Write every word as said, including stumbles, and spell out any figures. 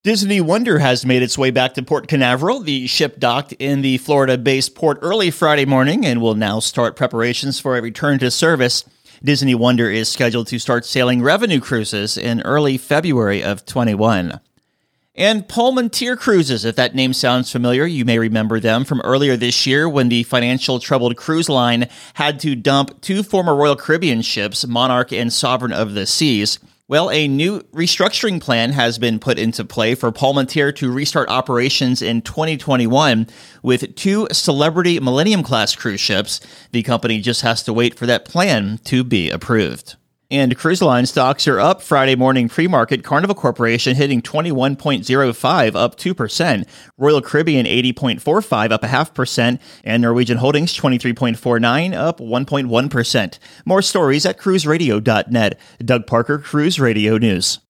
Disney Wonder has made its way back to Port Canaveral. The ship docked in the Florida-based port early Friday morning and will now start preparations for a return to service. Disney Wonder is scheduled to start sailing revenue cruises in early February of twenty-one. And Palmentier Cruises, if that name sounds familiar, you may remember them from earlier this year when the financial troubled cruise line had to dump two former Royal Caribbean ships, Monarch and Sovereign of the Seas. Well, a new restructuring plan has been put into play for Palmentier to restart operations in twenty twenty-one with two Celebrity Millennium-class cruise ships. The company just has to wait for that plan to be approved. And cruise line stocks are up Friday morning pre-market. Carnival Corporation hitting twenty-one point oh five, up two percent. Royal Caribbean eighty point four five, up a half percent. And Norwegian Holdings twenty-three point four nine, up one point one percent. More stories at cruise radio dot net. Doug Parker, Cruise Radio News.